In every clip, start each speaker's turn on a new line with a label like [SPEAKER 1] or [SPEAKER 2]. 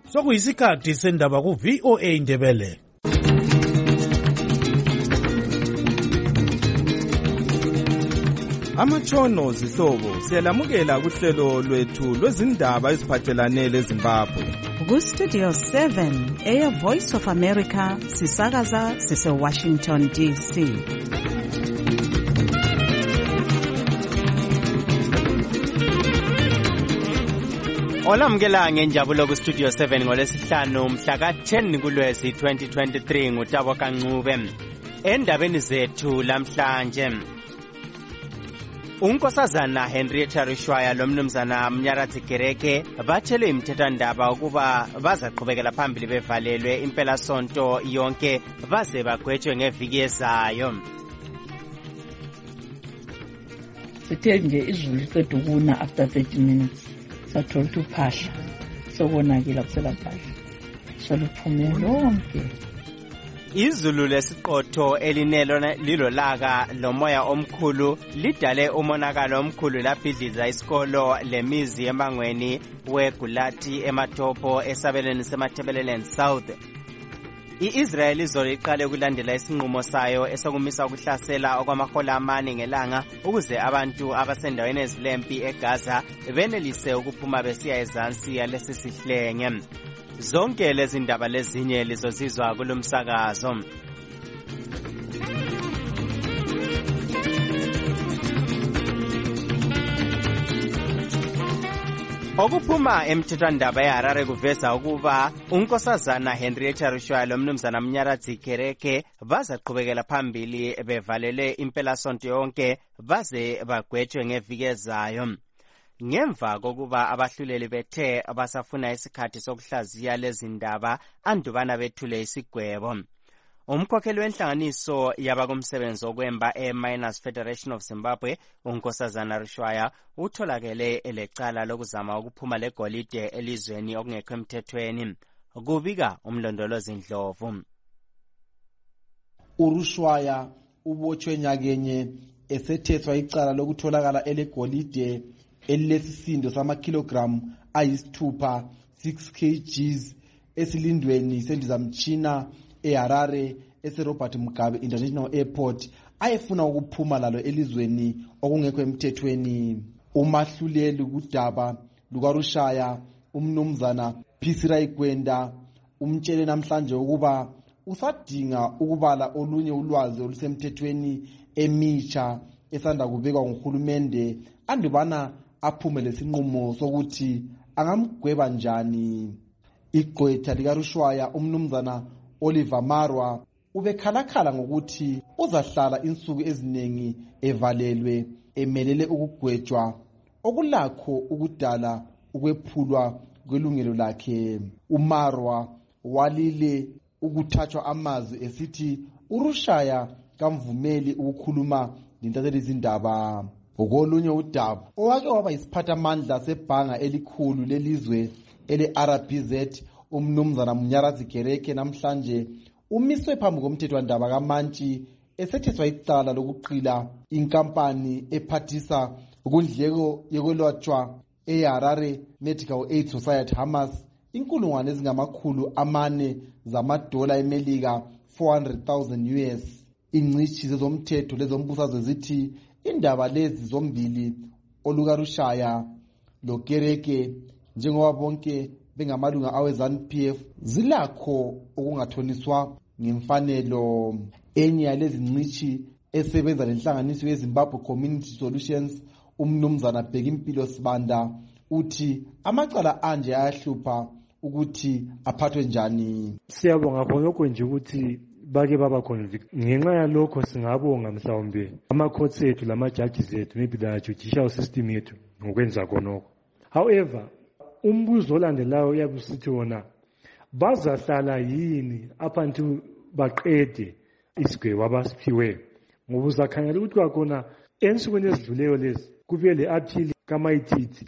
[SPEAKER 1] Sokuyisikhathi sendaba ku VOA Indebele.
[SPEAKER 2] Amatshono zihlobo siyalamukela kuhlelo lwethu lwezindaba eziphathelane leZimbabwe.
[SPEAKER 3] Ku Studio 7 Air Voice of America sisakaza sise Washington DC.
[SPEAKER 4] Olamukela ngenjabulo ku Studio 7 ngolesihlanu mhla ka-10 kuLwezi 2023 nguTabo Kancube. Endabeni zethu lamhlanje, uNkosazana Henrietta Rishwaya lomnumzana Mnyaradzi Gereke batshele imthethwandaba ukuba bazaqhubekela phambili bevalelwe impelasonto yonke baze bagwetshwe ngeviki ezayo.
[SPEAKER 5] Sithe nje izulu liqeda ukuna after 30 minutes sathola ukuthi uphahla sokonakela kusela phahla soluphume lonke.
[SPEAKER 4] Izulu lesiqotho elinelo lilolaka lomoya omkhulu lidale umonakalo omkhulu lapidliza isikolo lemizi emangweni weGulati eMatopo esabelweni seMathebeleland South. I-Israel izolo iqale ukulandela isinqumo sayo esokumisa ukuhlasela okwamahola amane ngelanga ukuze abantu abasendaweni ezilempi eGaza benelise ukuphuma besiya ezansi yalesi sihlenge. Zonke lezi ndaba lezinye lizozizwa kulomsakazo. Okuphuma emthethwandaba eHarare kuveza ukuba uNkosazana Henrietta Rishwaya lomnumzana Mnyaradzi Gereke bazaqhubekela phambili bevalele impelasonto yonke baze bagwetshwe ngeviki ezayo. Ngemva kokuba abahluleli bethe basafuna isikhathi sokuhlaziya lezi ndaba andubana bethule isigwebo. Umkhokheli wenhlanganiso yabakumsebenzi okwemba e-Miners Federation of Zimbabwe, uNkosazana Rishwaya, utholakele elecala lokuzama ukuphuma legolide elizweni okungekho emthethweni. Kubika umlondolozi Ndlovu.
[SPEAKER 6] uRishwaya ubotshwe nyakenye esethethwa icala lokutholakala elegolide elilesisindo samakilogram ayisithupha 6 kgs esilindweni sendizamtshina eHarare eseRobert Mugabe International Airport ayefuna ukuphuma lalo elizweni okungekho emthethweni. Umahluleli kudaba lukaRishwaya umnumzana Phisira Igwenda umtshele namhlanje ukuba usadinga ukubala olunye ulwazi olusemthethweni emitsha esanda kubekwa nguhulumende andubana aphume lesinqumo sokuthi angamgweba njani. Igqwetha likaRishwaya umnumzana Oliver Marwa ubekhalakhala ngokuthi uzahlala insuku eziningi evalelwe emelele ukugwetshwa okulakho ukudala ukwephulwa kwelungelo lakhe. uMarwa walile ukuthathwa amazwi esithi uRishwaya kamvumeli ukukhuluma lentatheli zindaba. Ngokolunye udaba owake waba yisiphathamandla sebhanga elikhulu lelizwe ele-RBZ umnumzana Mnyaradzi Gereke namhlanje umiswe phambi komthethwandaba kaMantshi esethethwa icala lokuqila inkampani ephathisa ukundleko yokwelatshwa eHarare Medical Aid Society Hamas inkulungwane ezingamakhulu amane zamadola eMelika 400,000 US. Ingcishi zezomthetho lezombusazwe zithi indaba lezi zombili olukaRishwaya loGereke njengoba bonke bengamalunga aweZANU-PF zilakho okungathoniswa ngemfanelo. Enye yalezi ngcishi esebenza lenhlanganiso yeZimbabwe Community Solutions umnumzana Bhekimpilo Sibanda uthi amacala anje ayahlupha ukuthi aphathwe njani.
[SPEAKER 7] Siyabonga khonokho nje ukuthi bake baba convict. Ngenxa yalokho singabonga mhlawumbe ama-courts ethu lama-judges ethu maybe the judicial system yethu ngokwenza khonokho. However, umbuzo olandelayo uyabusithi wona bazahlala yini up until baqede isigwebo abasiphiwe, ngoba uzakhangela ukuthi kwakhona ensukwini ezidluleyo lezi kube le-appeal kaMaititi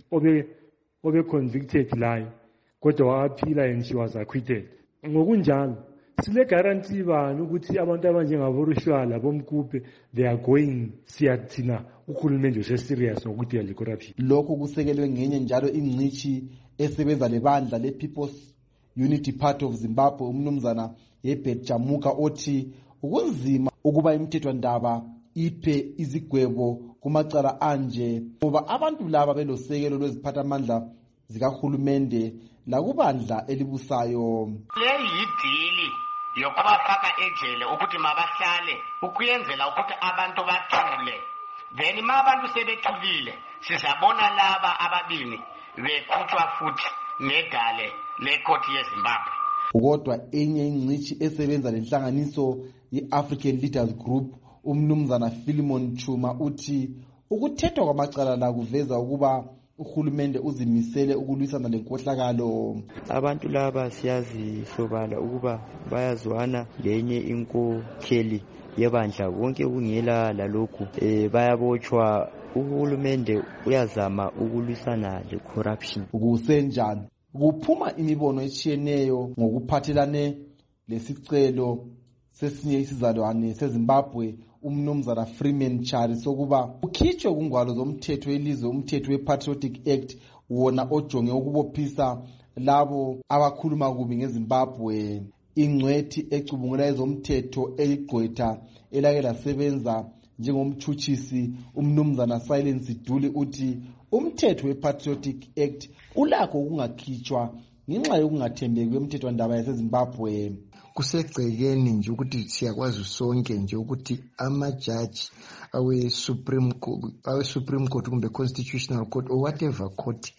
[SPEAKER 7] obe convicted layo kodwa wa-aphila and she was acquitted. Ngokunjalo sile guarantee bani ukuthi abantu abanjengaboRishwaya bomkuphe they are going siyathina uhulumende useserious ngokudila le corruption.
[SPEAKER 6] Lokho kusekelwe ngenye njalo ingcishi esebenza lebandla lePeople's Unity Party of Zimbabwe umnumzana Herbert Chamuka othi ukunzima ukuba imithethwandaba iphe izigwebo kumacala anje ngoba abantu laba belosekelo lweziphathamandla zikahulumende lakubandla elibusayo.
[SPEAKER 8] Leyi yidili yokubafaka ejele ukuthi mabahlale ukuyenzela ukuthi abantu bathule. Then abantu sebethulile sizabona laba ababini bekhutshwa futhi negale lekhothi yeZimbabwe.
[SPEAKER 6] Kodwa enye ingcishi esebenza lenhlanganiso ye-African Leaders Group umnumzana Philemon Chuma uthi ukuthethwa kwamacala la kuveza ukuba uhulumende uzimisele ukulwisana lenkohlakalo.
[SPEAKER 9] Abantu laba siyazihlobala ukuba bayazwana lenye inkokheli yebandla wonke kungela lalokhu bayabotshwa. Uhulumende uyazama ukulwisana le-corruption.
[SPEAKER 6] Kusenjani kuphuma imibono etshiyeneyo ngokuphathelane lesicelo sesinye isizalwane seZimbabwe umnumzana Freeman Chari sokuba ukhitshwe kungwalo zomthetho welizwe umthetho we-Patriotic Act wona ojonge ukubophisa labo abakhuluma kubi ngeZimbabwe. Ingcwethi ecubungula ezomthetho eligqwetha elake lasebenza njengomtshutshisi umnumzana Silence Duli uthi umthetho we-Patriotic Act ulakho ukungakhitshwa ngenxa yokungathembeki kwemithethwandaba yaseZimbabwe.
[SPEAKER 10] Kusegcekeni nje ukuthi siyakwazi sonke nje ukuthi amajaji awe-Supreme Court kumbe Constitutional Court or whatever court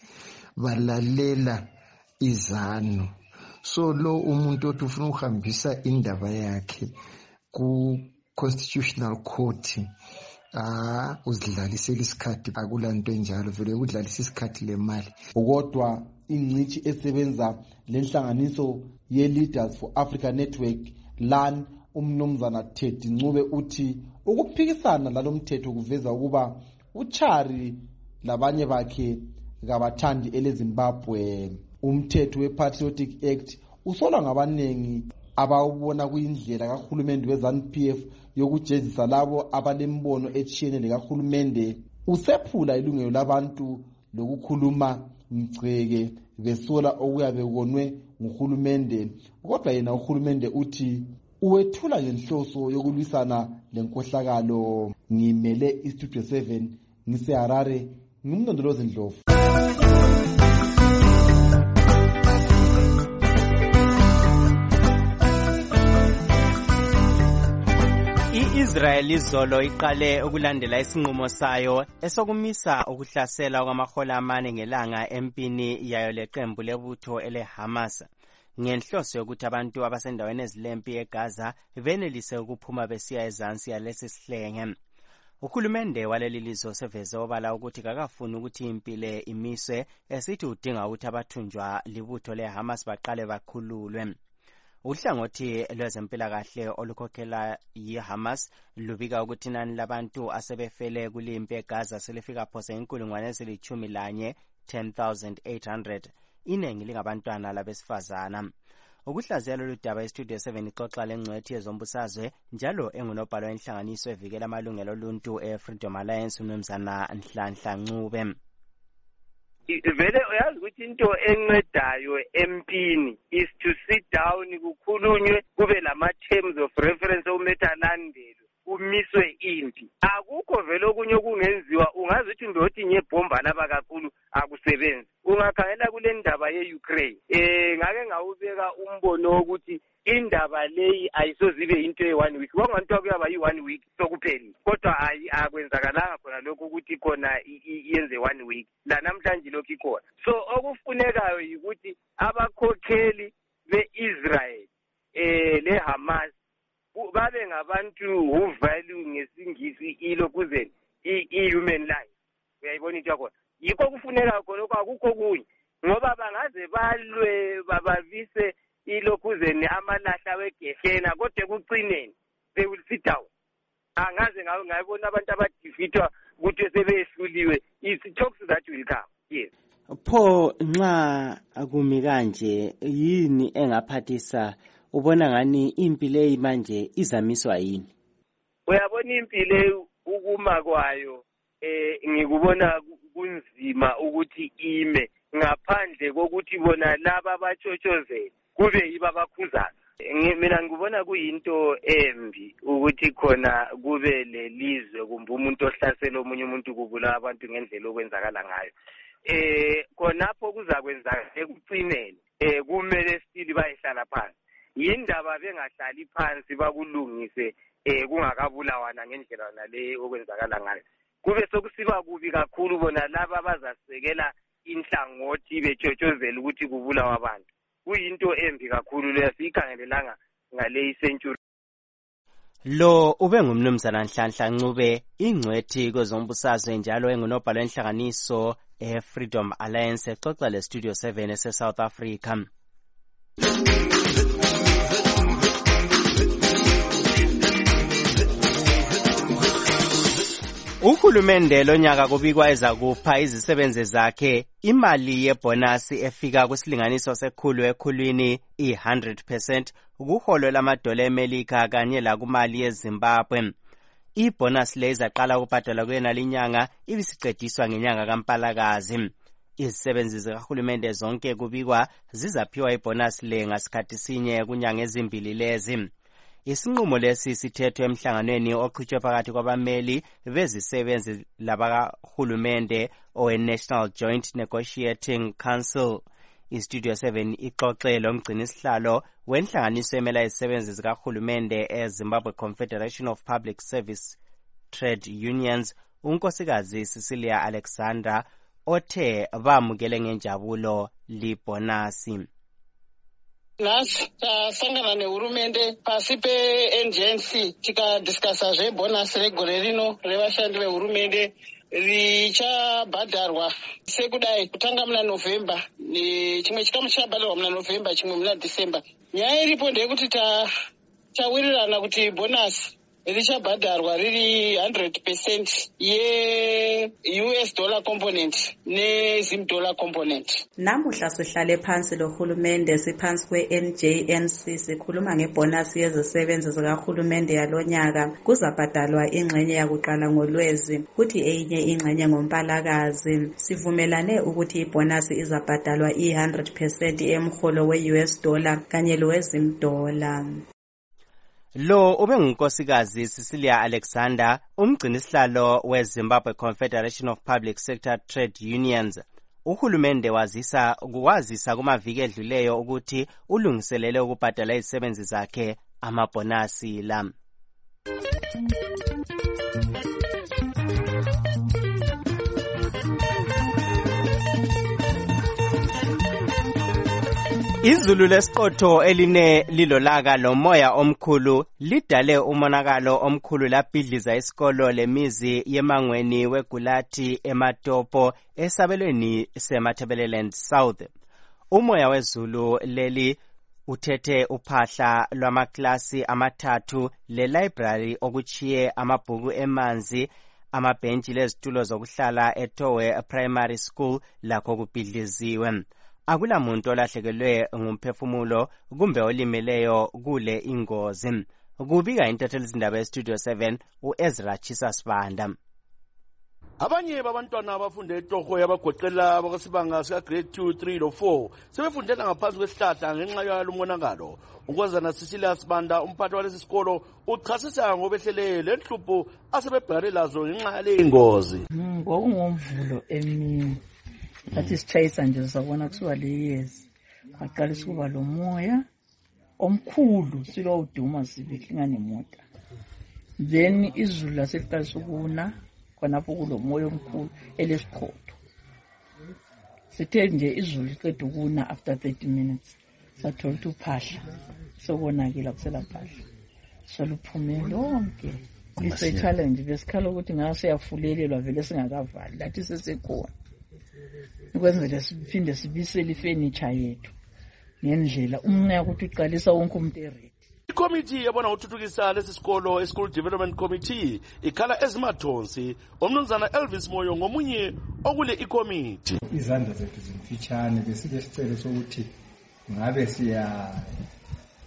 [SPEAKER 10] balalela izano. So lo umuntu othi ufuna ukuhambisa indaba yakhe ku Constitutional Court uzidlalisela isikhathi akulanto enjalo vele ukudlalisa isikhathi lemali.
[SPEAKER 6] Kodwa ingcishi esebenza lenhlanganiso ye-Leaders for Africa Network LAN umnumzana Teddy Ncube uthi ukuphikisana lalomthetho kuveza ukuba uChari labanye bakhe kabathandi eleZimbabwe. Umthetho we-Patriotic Act usolwa ngabanengi abawubona kuyindlela kahulumende we-ZANU-PF yokujezisa labo abalembono etshiyene lekahulumende. Usephula ilungelo labantu lokukhuluma mgceke besola okuyabe konwe nguhulumende. Kodwa yena uhulumende uthi uwethula ngenhloso yokulwisana lenkohlakalo. Ngimele iStudio 7 ngiseHarare ngimndondolozi Ndlovu.
[SPEAKER 4] I-Israel izolo iqale ukulandela isinqumo sayo esokumisa ukuhlasela kwamahola amane ngelanga empini yayo leqembu lebutho ele-Hamas ngenhloso yokuthi abantu abasendaweni ezilempi eGaza benelise ukuphuma besiya ezansi yalesi sihlenge. Uhulumende waleli lizwe seveze obala ukuthi kakafuni ukuthi impilo imiswe esithi udinga ukuthi abathunjwa libutho le-Hamas baqale bakhululwe. Uhlangothi lwezempilakahle olukhokhela yi-Hamas lubika ukuthi inani labantu asebefele kulimpi eGaza selifika phose 10,800 iningi lingabantwana labesifazana. Ukuhlaziya lolu daba iStudio 7 ixoxa lengcwethi yezombusazwe njalo engunobhala wenhlanganiso evikela amalungelo oluntu eFreedom Alliance umnumzana Nhlanhla Ncube.
[SPEAKER 11] Vele uyazi ukuthi into encedayo empini is to sit down kukhulunywe kube lama terms of reference okumeta landelo kumiswe impi. Akukho vele okunye okungenziwa ungazi ukuthi ndothi ngebhomba laba kakhulu akusebenzi. Ungakhangela kule ndaba ye-Ukraine ngake ngawubeka umbono wokuthi indaba leyi ayisozibe into ye-1 week. Kwanganthiwa kuyaba yi-1 week sokupheli. Kodwa akwenzakalanga khona lokho ukuthi khona yenze 1 week. La namhlanje lokho ikhona. So okufunekayo yikuthi abakhokheli be-Israel le-Hamas babe ngabantu who value ngesingisi ilokuzeni i-human life. Uyayibona into yakhona. Yikho kufuneka khona akukho kunye. Ngoba bangaze balwe babavise ilokhuzeni amalahla wegehena kodwa kucineni they will sit down. Angaze ngayibona abantu abadifitwa ukuthi sebehluliwe. It's talks that will come. Yes.
[SPEAKER 4] Pho nxa akumi kanje yini engaphathisa ubona ngani impilo leyi manje izamiswa yini?
[SPEAKER 11] Uyabona impilo ukuma kwayo ngikubona kunzima ukuthi ime ngaphandle kokuthi bona laba abatshotshoze kube yibo abakhuzayo. Mina ngibona kuyinto embi ukuthi khona kube lelizwe kumbe umuntu ohlasela omunye umuntu kubulawa abantu ngendlela okwenzakala ngayo. Khonapho kuzakwenzaka ekucineni kumele still bayihlala phansi. Yindaba bengahlali phansi bakulungise kungakabulawana ngendlela nale okwenzakala ngayo. Kube sokusiba kubi kakhulu bona laba abazasekela inhlangothi betshotshozela ukuthi kubulawa abantu. Kuyinto embi kakhulu leyo siyikhangelelanga ngale isentury.
[SPEAKER 4] Lo ube ngumnumzana Nhlanhla Ncube, ingcwethi kwezombusazwe njalo engunobhala wenhlanganiso Freedom Alliance exoxa le Studio 7 ese South Africa. Uhulumende lonyaka kubikwa ezakupha izisebenzi zakhe imali yebonasi efika kusilinganiso sekhulu ekhulwini i-100% kuholo lamadola eMelika kanye lakumali yeZimbabwe. Ibonasi le izaqala ukubhadalwa kuyena linyanga ibisiqediswa ngenyanga kaMpalakazi. Izisebenzi zikahulumende zonke kubikwa zizaphiwa ibonasi le ngasikhathi sinye kunyanga ezimbili lezi. Isinqumo lesi sithethwe emhlanganweni oqhutshwe phakathi kwabameli bezisebenzi labakahulumende owe-National Joint Negotiating Council. IStudio 7 ixoxe lomgcinisihlalo wenhlanganiso emela izisebenzi zikahulumende eZimbabwe Confederation of Public Service Trade Unions, unkosikazi Cecilia Alexander, othe bamukele ngenjabulo libonasi.
[SPEAKER 12] Nasi tasangana nehurumende pasi pe-NGNC tikadiscasa zvebhonasi regore rino revashandi vehurumende richabhadharwa sekudai kutanga muna November, chimwe chikamu chabhadharwa muna November, chimwe muna December. Nyaya iripo ndeyekuti tawirirana kuti bhonasi richabhadharwa riri 100% ye-US dollar component ne-Zim dollar component.
[SPEAKER 3] Namuhla sihlale phansi lohulumende siphansi kwe-NJNC sikhuluma ngebhonasi yezisebenzi zikahulumende yalonyaka. Kuzabhadalwa ingxenye yakuqala ngoLwezi kuthi enye ingxenye ngoMpalakazi. Sivumelane ukuthi ibhonasi izabhadalwa i-100% emholo we-US dollar kanye lowe-Zim dollar.
[SPEAKER 4] Lo ube ngunkosikazi Cecilia Alexander, umgcinisihlalo weZimbabwe Confederation of Public Sector Trade Unions. Uhulumende wazisa kumaviki edluleyo ukuthi ulungiselele ukubhadala izisebenzi zakhe amabhonasi la. Izulu lesiqotho eline lilolaka lomoya omkhulu lidale umonakalo omkhulu labhidliza isikolo lemizi yemangweni weGulathi eMatopo esabelweni seMatabeleland South. Umoya wezulu leli uthethe uphahla lwamaklasi amathathu le-library okuchiye amabhuku emanzi, amabhentshi lezitulo zokuhlala eTowe Primary School lakho kubhidliziwe. Akula muntu olahlekelwe ngumphefumulo kumbe olimeleyo kule ingozi. Kubika intatheli zindaba eStudio 7 uEzra Chisasibanda.
[SPEAKER 13] Abanye babantwana abafunde eTogo yabagoqela abakwisibanga sika grade 2, 3 lo 4 sebefundela ngaphansi kwesihlahla ngenxa yalomonakalo. Ukwazana Cecilia Sibanda, umphathi walesi sikolo, uchasisa ngobehlele lenhlupho asebebhekane lazo ngenxa yale ingozi.
[SPEAKER 5] Ngokungomvulo emini athi sitshayisa nje sabona kusuka leyezi aqalisa kuba lomoya omkhulu silo uduma sibeklinga nemota, then izulu laseqalisa ukuna khonapho kulomoya omkhulu elesiqhotho. Sithe nje izulu liqeda ukuna after 30 minutes sathola ukuthi uphahla sobonakala kusela phahla soluphume lonke. Ise challenge besikhala ukuthi ngase yafulelelwa vele singakavali lathi sesekhona ukwenzela siphinde sibisele ifurniture yethu ngendlela umnaya ukuthi uqalisa wonke umuntu eredi.
[SPEAKER 13] Ikomiti yabona uthuthukisa lesi sikolo School Development Committee ikhala ezimathonsi omnumzana Elvis Moyo ngomunye okule ikomiti.
[SPEAKER 14] Izandla zethu zimfitshane besike sicelo sokuthi ngabe siyathola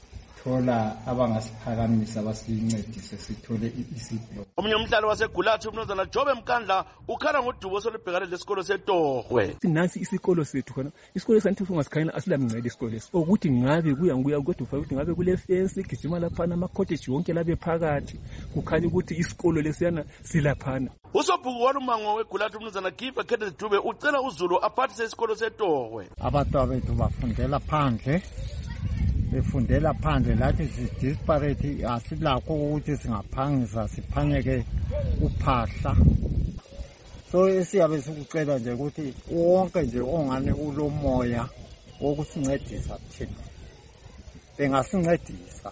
[SPEAKER 14] singathola abangasiphakamisa basincedise sithole i-ECD.
[SPEAKER 13] Omunye umhlali waseGulathi umnumzana Jobe Mkandla ukhala ngodubo solubhekane lesikolo seTohwe.
[SPEAKER 15] Sinansi isikolo sethu khona. Isikolo santhi ungasikhayela asilamncede isikolo lesi. Ukuthi ngabe kuya kodwa ukuthi ngabe kule fence igijima laphana ama-cottage wonke labe phakathi. Kukhanya ukuthi isikolo lesiyana silaphana.
[SPEAKER 13] Usobhuku walumango weGulathi umnumzana Gifa Kenneth Dube ucela uZulu aphathise isikolo seTohwe.
[SPEAKER 16] Abantwana bethu bafundela phandle. Befundela phandle lathi disparate asilakho ukuthi singaphangisa siphanyeke uphahla. So esiyabe sikucela nje ukuthi wonke nje ongane ulomoya wokusincedisa thina bengasincedisa.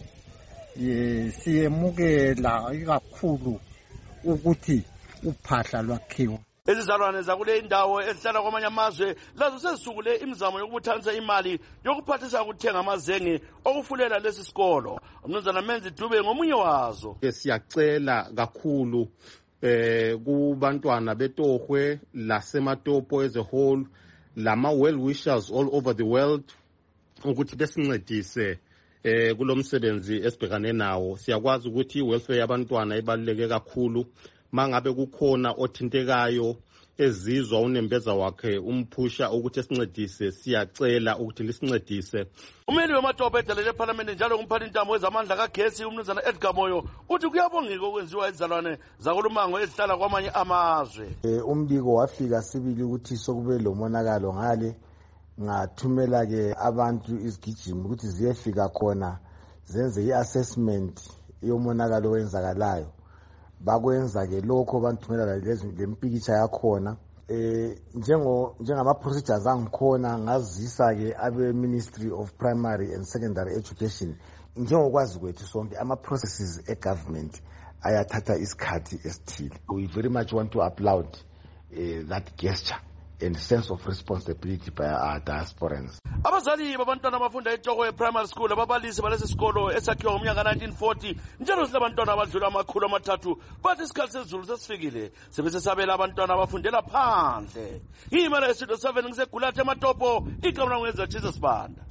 [SPEAKER 16] Siyemukela kakhulu ukuthi uphahla lwakhiwa.
[SPEAKER 13] Izizalwane zakule indawo ezihlala kwamanye amazwe lazo sezisukule imizamo yokubuthanisa imali yokuphathisa ukuthenga amazenge okufulela lesi sikolo. Umnumzana Menzi Dube ngomunye wazo.
[SPEAKER 17] Siyacela kakhulu kubantwana beTohwe laseMatopo as a whole lama well wishers all over the world ukuthi besincedise kulomsebenzi esibhekane nawo. Siyakwazi ukuthi welfare yabantwana ibaluleke kakhulu. Mangabe kukhona othintekayo ezizwa unembeza wakhe umphusha ukuthi esincedise, siyacela ukuthi lisincedise.
[SPEAKER 13] Umeli weMatopo edalele eParliament njalo umphathi intambo wezamandla kaGesi umnumzana Edgar Moyo uthi kuyabongeka okwenziwa izizalwane zakulumango ezihlala kwamanye amazwe.
[SPEAKER 18] Umbiko wafika sibili ukuthi sokube lomonakalo ngale ngathumela ke abantu izigijimi ukuthi ziyefika khona zenze i-assessment yomonakalo wenzakalayo. Bakwenza ke lokho banthumela lempikitsha yakhona njengama procedures angikhona ngazisa ke abe Ministry of Primary and Secondary Education njengokwazi kwethu sonke ama processes egovernment ayathatha isikhathi esithile. We very much want to applaud that gesture and sense of responsibility by our diasporans.
[SPEAKER 13] Abazali babantwana abafunda eTohwe Primary School ababalisi balesi sikolo esakhiwa ngomnyaka 1940 njalo silabantwana abadlula 300 bathi isikhathi sezulu sesifikile sebesesabela abantwana abafundela phandle. Imara eStudio 7 ngiseGulathi eMatopo igama ngwenza Jesus Banda.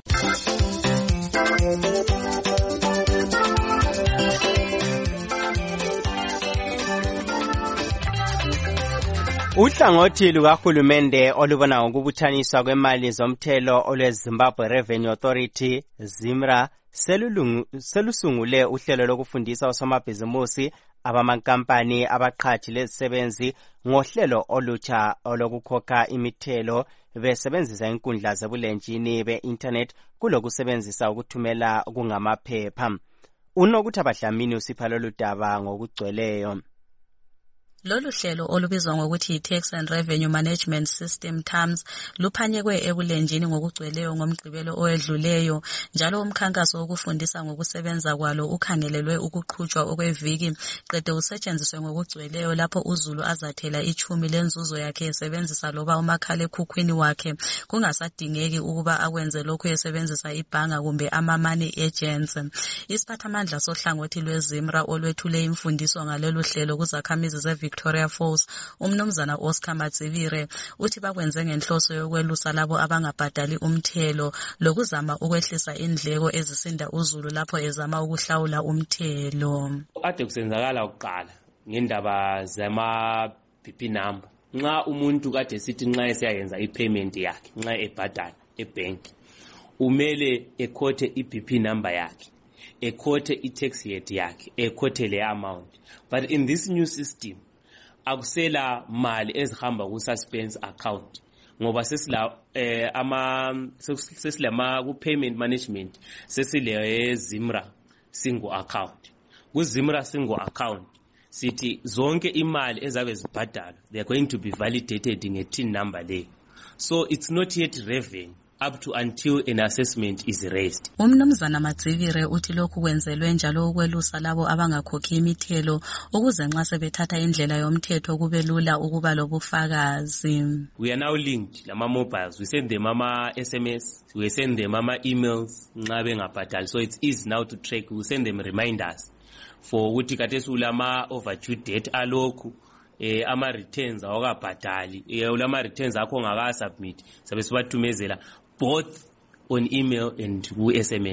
[SPEAKER 4] Uhlangothi lukahulumende olubona ngokubuthaniswa kwemali zomthelo olweZimbabwe Revenue Authority ZIMRA selusungule uhlelo lokufundisa osomabhizimusi abamankampani abaqhathi lezisebenzi ngohlelo olutsha olokukhokha imithelo besebenzisa inkundla zebulenjini be-internet kulokusebenzisa ukuthumela kungamaphepha. Unokuthi Abahlamini usipha lolu daba ngokugcweleyo.
[SPEAKER 3] Lolu hlelo olubizwa ngokuthi Tax and Revenue Management System TAMS luphanyekwe ebulenjini ngokugcweleyo ngomgqibelo owedluleyo njalo umkhankaso wokufundisa ngokusebenza kwalo ukhangelelwe ukuqhutshwa okweviki qede usetshenziswe ngokugcweleyo lapho uZulu azathela ichumi lenzuzo yakhe esebenzisa loba umakhalekhukhwini wakhe kungasadingeki ukuba akwenze lokhu esebenzisa ibhanga kumbe ama-money agents. Isiphathamandla sohlangothi lweZIMRA olwethule imfundiso ngalolu hlelo kuzakhamizi Victoria Falls umnumzana Oscar Matsivire uthi bakwenze ngenhloso yokwelusa labo abangabhadali umthelo lokuzama ukwehlisa indleko ezisinda uZulu lapho ezama ukuhlawula umthelo.
[SPEAKER 19] Ade kusenzakala ukuqala ngendaba zama BP number. Nxa umuntu kade sithi nxa eseyenza ipayment yakhe nxa ebhadala ebank umele ekhothe iBP number yakhe ekhothe itax rate yakhe ekhothe le amount. But in this new system akusela mali ezihamba ku suspense account ngoba sesilama ku payment management sesile ZIMRA single account. Ku ZIMRA single account sithi zonke imali ezabe zibhadalwa they are going to be validated nge TIN number le. So it's not yet revenue up to until an assessment is raised.
[SPEAKER 3] Umnumzana Matsivire uthi lokhu kwenzelwe njalo ukwelusa labo abangakhokhi imithelo ukuze nxa sebethatha indlela yomthetho kube lula ukuba lobufakazi.
[SPEAKER 19] We are now linked lama mobiles, we send them ama SMS, we send them ama emails nxa bengabhadali, so it's easy now to track. We send them reminders for ukuthi kade sulama overdue debt alokhu ama returns awakabhadali ulama returns akho ngaka submit sabe sibathumezela both on email and ku SMS.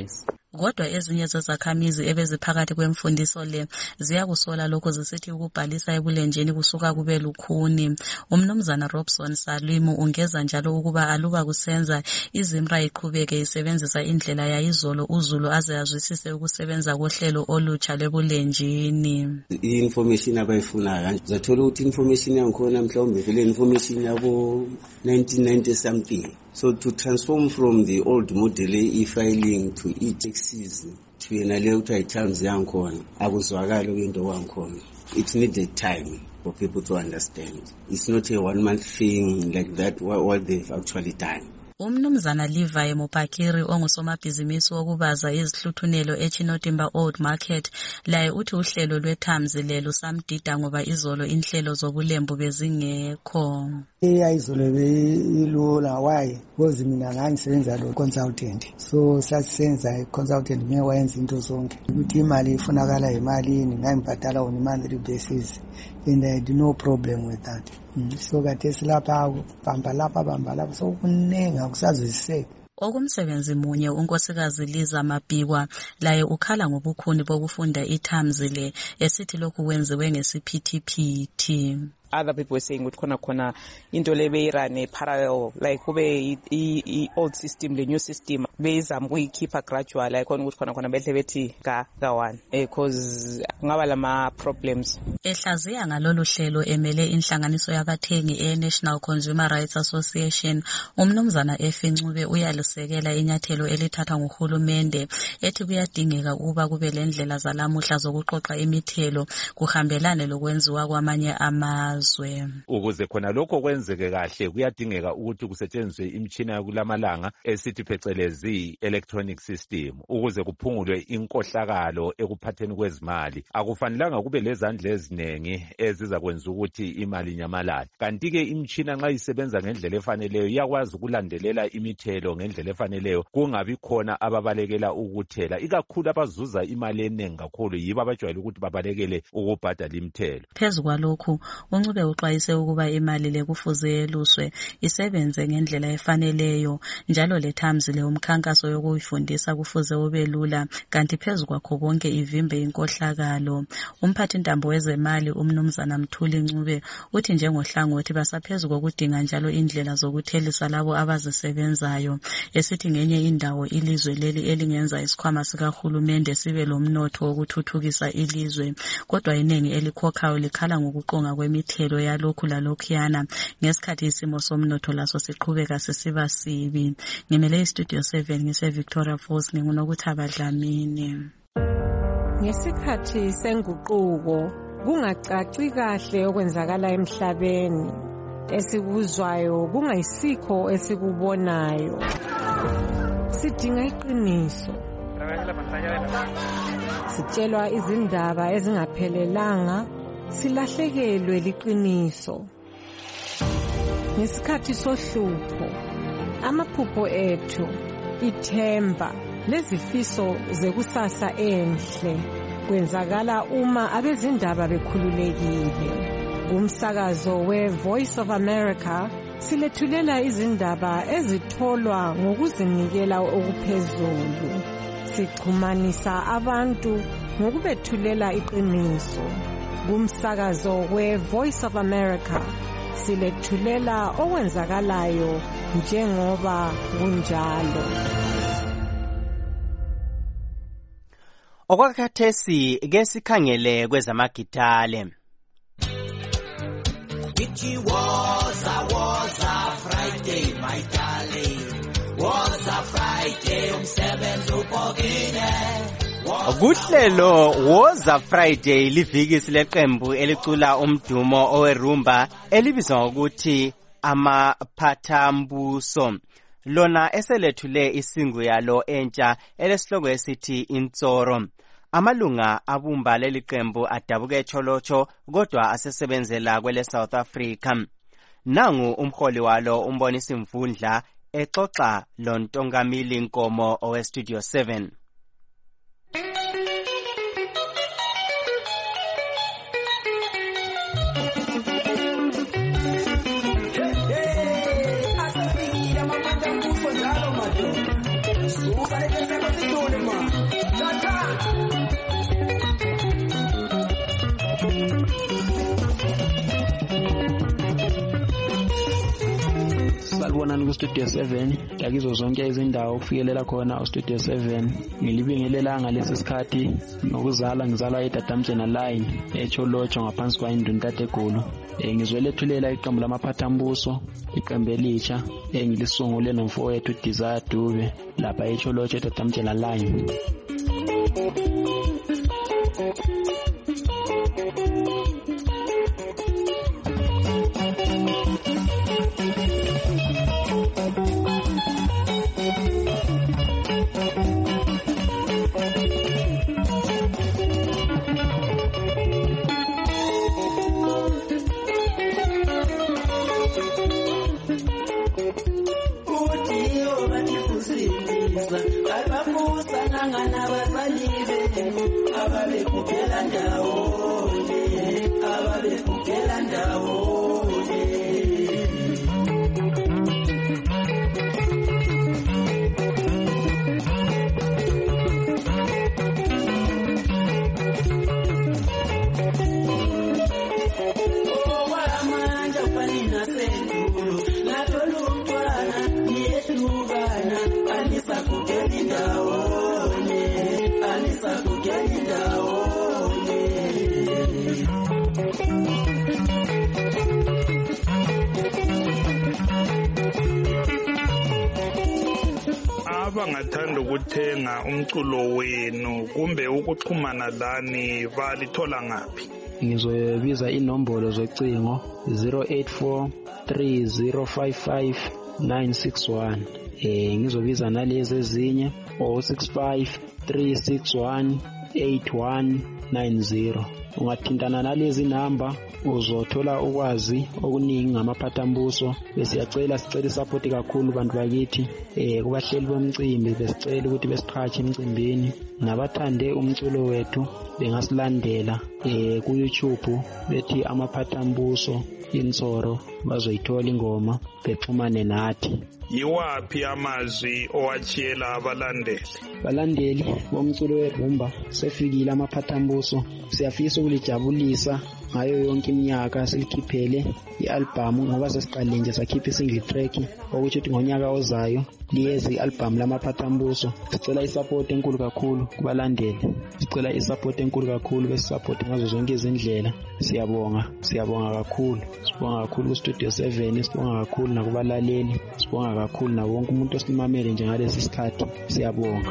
[SPEAKER 3] Kodwa ezinye zezakhamizi ebeziphakathi kwemfundiso le ziyakusola lokho zisithi ukubhalisa ebulenjini kusuka kube lukhuni. Umnumzana Robson Salimu ungeza njalo ukuba aluba kusenza iZimra iqhubeke isebenzisa indlela yayizolo uZulu aze azwisise ukusebenza kohlelo olutsha lebulenjini.
[SPEAKER 20] I-information abayifunayo zathola ukuthi information yankhona mhlawumbe vele information yabo 1990 something. So to transform from the old model e-filing to e-taxes to yenaleyo kuthiwa i-terms yankhona akuzwakali kwinto wankhona. It needed time for people to understand. It's not a 1 month thing like that what they've actually done.
[SPEAKER 3] Umnumzana Levi Mopakiri ongusomabhizinisi wokubaza izihluthunelo eChinotimba Old Market laye uthi uhlelo lwe-terms lelo samdida ngoba izolo inhlelo zobulembu bezingekho.
[SPEAKER 21] Izolo beyilula why because mina ngangisebenza lo consultant so sasenza consultant ngeke wayenza into zonke ukuthi imali ifunakala imalini ngayibhadala on a monthly basis and I had no problem with that. So kathesi lapha bamba lapha so kunengi akusazwisiseki.
[SPEAKER 3] Okumsebenzi munye unkosikazi Liza Mabhikwa laye ukhala ngobukhuni bokufunda i-terms le esithi lokhu kwenziwe ngesiphithiphithi.
[SPEAKER 22] Other people were saying ukuthi khona into lebeyirane parallel like kube i-old system le new system beyizama ukuyikhipha gradual like ukuthi khona behle bethi ka-one because kungaba lama problems.
[SPEAKER 3] Ehlaziya ngalolu hlelo emele inhlanganiso yabathengi e-National Consumer Rights Association umnumzana Efincube uyalisekela inyathelo elithathwa nguhulumende ethi kuyadingeka ukuba kube lendlela zalamuhla zokuqoqa imithelo kuhambelane lokwenziwa kwamanye amazwe.
[SPEAKER 23] Ukuze khona lokho kwenzeke kahle kuyadingeka ukuthi kusetshenziswe imitshina yakulamalanga esithi phecelezi electronic system ukuze kuphungulwe inkohlakalo ekuphatheni kwezimali. Akufanelanga kube lezandla eziningi ezizakwenza ukuthi imali inyamalale. Kanti ke imitshina nxa isebenza ngendlela efaneleyo iyakwazi ukulandelela imithelo ngendlela efaneleyo kungabi khona ababalekela ukuthela ikakhulu abazuza imali eningi kakhulu yibo abajwayele ukuthi babalekele ukubhadala imithelo.
[SPEAKER 3] Phezu kwalokhu Ncube uxwayise ukuba imali le kufuze yeluswe isebenze ngendlela efaneleyo njalo le terms le umkhankaso yokuyifundisa kufuze ube lula kanti phezu kwakho konke ivimbe inkohlakalo. Umphathi ntambo wezemali umnumzana Mthuli Ncube uthi njengohlangothi basaphezulu kokudinga njalo indlela zokuthelisa labo abazisebenzayo esithi ngenye indawo ilizwe leli elingenza isikhwama sikahulumende sibe lomnotho wokuthuthukisa ilizwe kodwa iningi elikhokhayo likhala ngokuqonga kwemithelo yalokhu lalokhuyana ngesikhathi isimo somnotho laso siqhubeka sisiba sibi. Ngimele iStudio 7 ngise Victoria Falls ngingunokuthaba Dlamini.
[SPEAKER 24] Ngesikhathi senguquko kungacaci kahle okwenzakala emhlabeni esikuzwayo kungayisikho esikubonayo. Sidinga iqiniso. Sitshelwa izindaba ezingaphelelanga silahlekelwe liqiniso. Ngesikhathi sohlupho amaphupho ethu ithemba lezifiso zekusasa enhle kwenzakala uma abezindaba bekhululekile. Umsakazo we-Voice of America silethulela izindaba ezitholwa ngokuzinikela okuphezulu. Sixhumanisa abantu ngokubethulela iqiniso. Umsakazo we-Voice of America silethulela okwenzakalayo njengoba kunjalo.
[SPEAKER 4] Okwakhathesi ke sikhangele kwezamagitale.
[SPEAKER 25] It was a Friday, my darling. Was a Friday, umsebenzi ubhokile.
[SPEAKER 4] Kuhlelo Woza Friday liviki sileqembu elicula umdumo owerumba elibizwa ngokuthi amaphathambuso. Lona eselethule isingu yalo entsha elesihloko esithi Intsoro. Amalunga abumba leli qembu adabuke echolocho kodwa asesebenzela kwele South Africa. Nangu umholi walo umbonisi Mvundla exoxa loNtongamili Nkomo oweStudio 7.
[SPEAKER 1] Salibonani ku-Studio 7 yakizo zonke izindawo ukufikelela khona u-Studio 7 ngilibingelela ngalesi sikhathi nokuzala ngizalwa eDadamjena line eCholotsho ngaphansi kwayinduntate Gulu. Ngizwelethulela iqembu lamaphathambuso iqembu elitsha engilisungule nomfowethu Desire Dube lapha eCholotsho eDadamjena line.
[SPEAKER 2] Abangathanda ukuthenga umculo wenu kumbe ukuxhumana lani balithola ngaphi?
[SPEAKER 1] Ngizobiza inombolo zocingo 0843055 ngizobiza nalezi ezinye 065 361 8190. Ungathintana nalezi namba uzothola ukwazi okuningi ngamaphathambuso. Besiyacela sicela support kakhulu bantu bakithi kubahleli bomcimbi, besicela ukuthi besiqhatshe emcimbini. Nabathande umculo wethu bengasilandela ku YouTube bethi amaphathambuso insoro bazoyithola ingoma bexhumane nathi.
[SPEAKER 2] Yiwaphi amazwi owachiyela
[SPEAKER 1] abalandeli bomculo werumba? Sefikile amaphathambuso, siyafisa ukulijabulisa ngayo yonke iminyaka silikhiphele i-album ngoba sesiqale nje sakhipha single track, okuthi ngonyaka ozayo liyezi i-album lamaphathambuso. Sicela isupport enkulu kakhulu kubalandeli, sicela isupport enkulu kakhulu, besisupport ngazo zonke izindlela. Siyabonga kakhulu, sibonga kakhulu ku-Studio 7, sibonga kakhulu nakubalaleli, sibonga kakhulu na wonke umuntu osimamele nje ngalesi sikhathi. Siyabonga.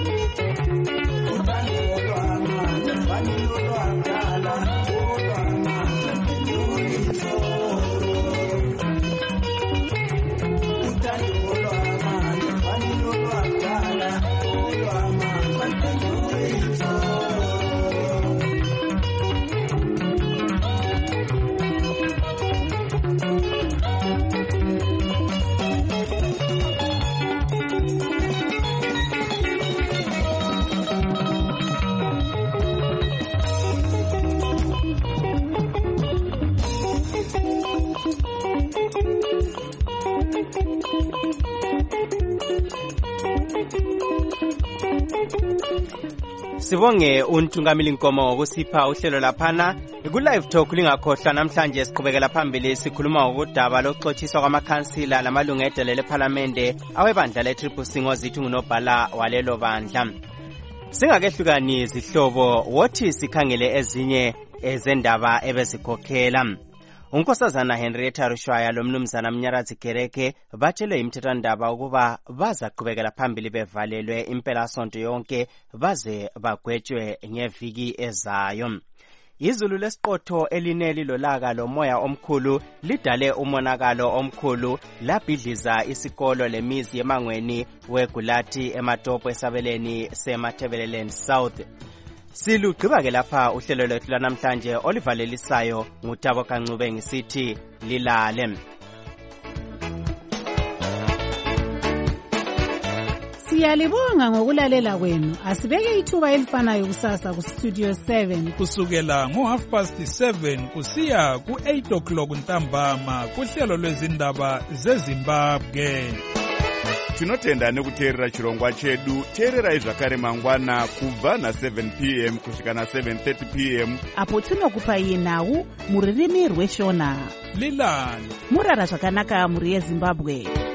[SPEAKER 4] Sibonge uNtungamili Nkomo ngokusipha uhlelo laphana ku live talk. Lingakhohlwa namhlanje siqhubekela phambili sikhuluma ngokudaba lokuxotshiswa kwamakhansila lamalungu edelele eParliamente awebandla leTriple ngozithu ngunobhala walelo bandla. Singakehlukani izihlobo wothi sikhangele ezinye ezendaba ebezikhokhela. Unkosazana Henrietta Rushwaya lomnumzana Mnyaradzi Gereke batshelwe imthethwandaba ukuba bazaqhubekela phambili bevalelwe impela sonto yonke baze bagwetshwe ngeviki ezayo. Izulu lesiqotho elineli lolaka lomoya omkhulu lidale umonakalo omkhulu labhidliza isikolo lemizi yemangweni weGulati eMatopo esabeleni seMathebeleland South. Silugqiba-ke lapha uhlelo lwethu lanamhlanje olivalelisayo ngutabo Kancube ngisithi lilale.
[SPEAKER 24] Siyalibonga ngokulalela kwenu. Asibeke ithuba elifanayo kusasa ku Studio 7
[SPEAKER 7] kusukela ngo7:30 kusiya ku8 o'clock ntambama kuhlelo lwezindaba zeZimbabwe.
[SPEAKER 6] tinotenda nekuteerera chirongwa chedu. Teererai zvakare mangwana kubva na7 p.m. kusvika na7:30 p.m.
[SPEAKER 8] apo tinokupai nhau muririmi rweshona.
[SPEAKER 7] Lilani
[SPEAKER 8] murara zvakanaka muri yeZimbabwe.